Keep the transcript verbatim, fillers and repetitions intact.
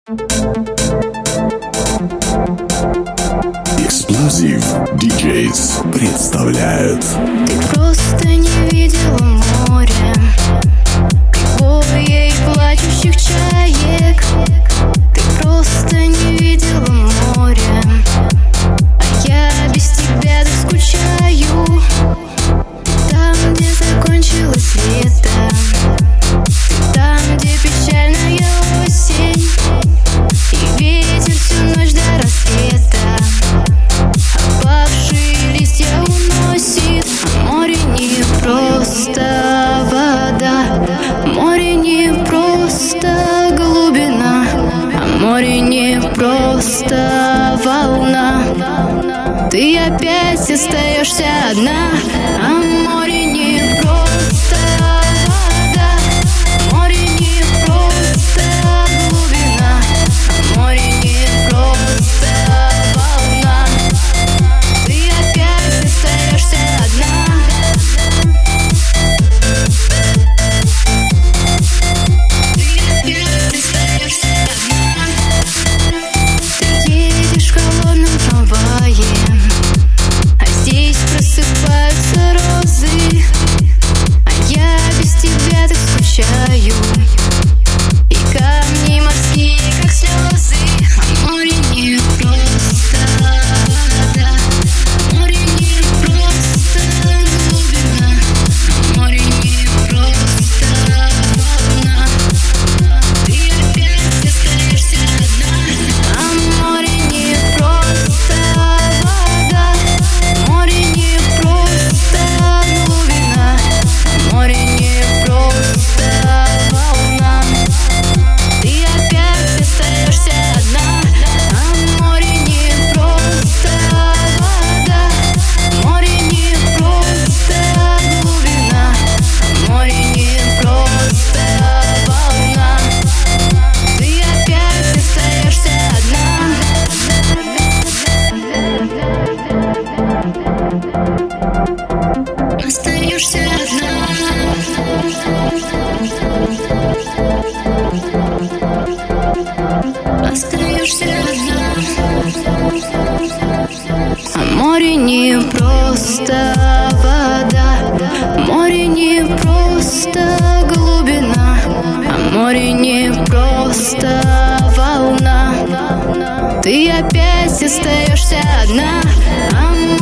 Эксплозив диджейс представляют. Ты просто не видела море, прибоя и плачущих чаек. Ты просто не видела море, а я без тебя так скучаю. Ты там, где закончилось лето, ты там, где печальная осень, и ветер всю ночь до рассвета опавшие листья уносит. А море не просто вода, море не просто глубина, а море не просто волна. Ты опять остаешься одна, а море не просто вода, море не просто глубина, а море не просто волна. Ты опять остаешься одна. Ты опять остаешься одна. Ты едешь в холодном трамвае, а здесь просыпаются розы, а я без тебя так скучаю. И камни морские, как слезы. А море не просто вода, море не просто глубина, а море не просто волна. Ты опять остаешься одна. А море не просто вода, море не просто глубина, а море не просто волна. Ты опять остаешься одна. А море не просто вода, море не просто глубина, а море не просто волна. Ты опять остаешься одна. Остаешься одна. Остаешься одна. А море не просто вода, море не просто глубина, а море не просто волна. Ты опять остаешься одна. А